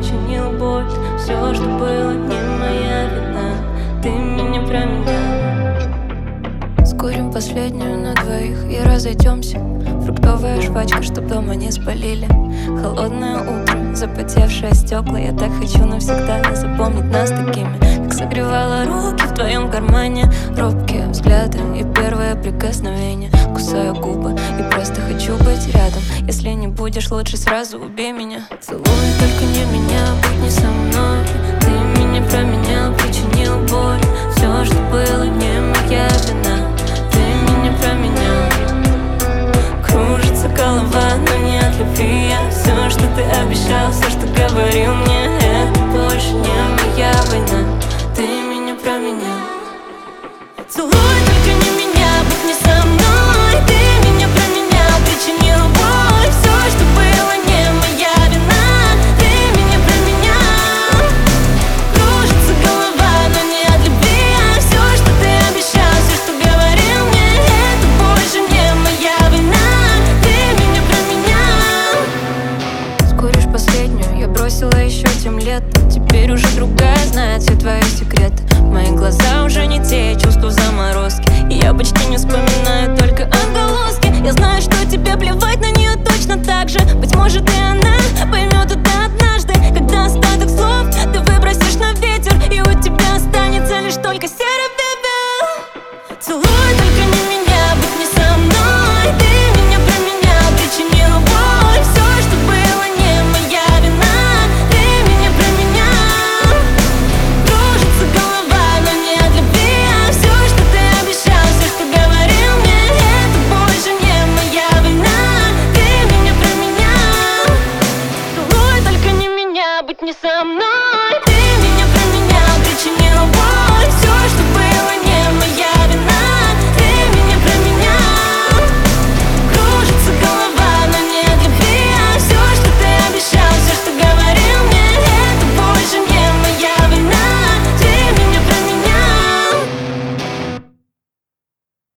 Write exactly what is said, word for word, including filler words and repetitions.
причинил боль. Все, что было, не моя вина. Ты меня про меня. Скурим последнюю на двоих и разойдемся. Фруктовая жвачка, чтоб дома не спалили. Холодное утро, запотевшие стекла. Я так хочу навсегда запомнить нас такими. Как согревала руки в твоем кармане. Робкие взгляды и первое прикосновение. Кусаю губы и просто хочу быть рядом. Если не будешь, лучше сразу убей меня. Целуй, только не меня, будь не со мной. Ты меня променял, причинил боль. Все, что было, не моя вина. Ты меня променял. Кружится голова, но не от любви. Я все, что ты обещал, все, что говорил мне, это больше не моя война. Ты меня променял. Целуй, только не меня, будь не со мной. Ты меня променял, причинил боль. Все, что было, не моя вина. Ты меня променял. Кружится голова, но не от любви. Я все, что ты обещал, все, что говорил мне, это больше не моя вина. Ты меня променял. Скуришь последнюю, я бросила еще тем летом. Теперь уже другая знает все твои секреты. Мои глаза уже не те, чувства заморозки. И я почти не вспоминаю, только отголоски. Я знаю, что тебе плевать на нее точно так же. Быть может, и она поймет это однажды.